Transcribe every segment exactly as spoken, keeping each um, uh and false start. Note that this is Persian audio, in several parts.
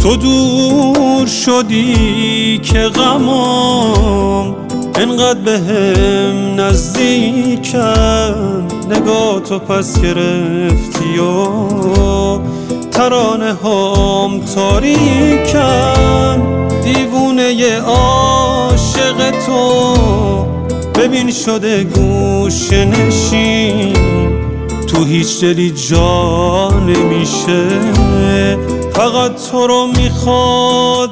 تو دور شدی که غمام انقدر بهم نزدیکن، نگاه تو پس گرفتی و ترانه هام تاریکن. دیوونه عاشق تو ببین شده گوشه نشین، تو هیچ دلی جا نمیشه، فقط تو رو میخواد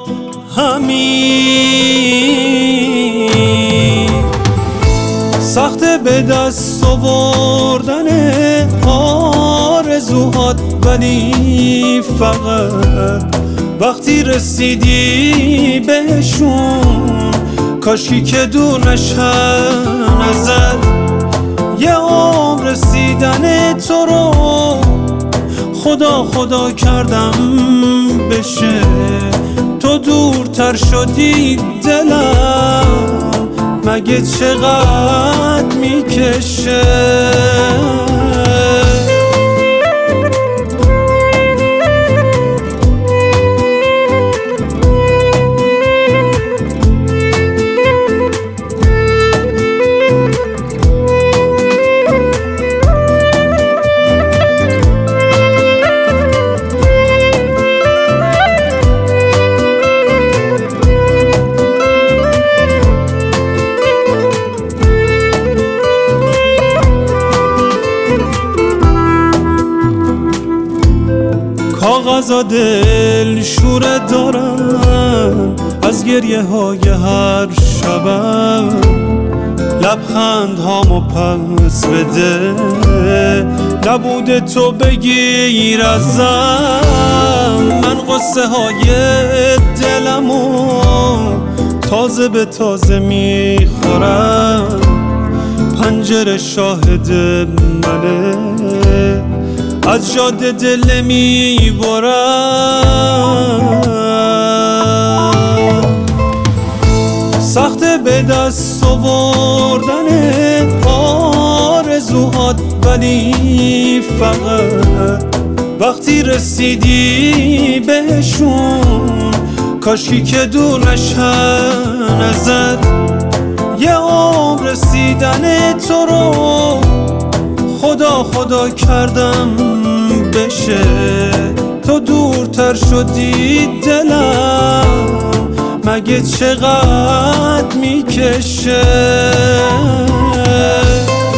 همین. سخته به دست آوردن آرزوهات، ولی فقط وقتی رسیدی بهشون، کاشکی که دور نشن ازت. یه عمر رسیدن تو رو خدا خدا کردم بشه، تو دورتر شدی دلم مگه چقدر میکشه. کاغذا دل شوره دارن از گریه های هر شبم، لبخند هامو پس بده نبوده تو بگیر ازم. من قصه های دلمو تازه به تازه میخورم، پنجره شاهد منه از جاده دل میبرم. سخته به دست آوردن آرزوهات، ولی فقط وقتی رسیدی بهشون، کاشکی که دور نشن ازت. یه عمر رسیدن تو رو خدا خدا کردم بشه، تو دورتر شدی دلم مگه چقدر میکشه.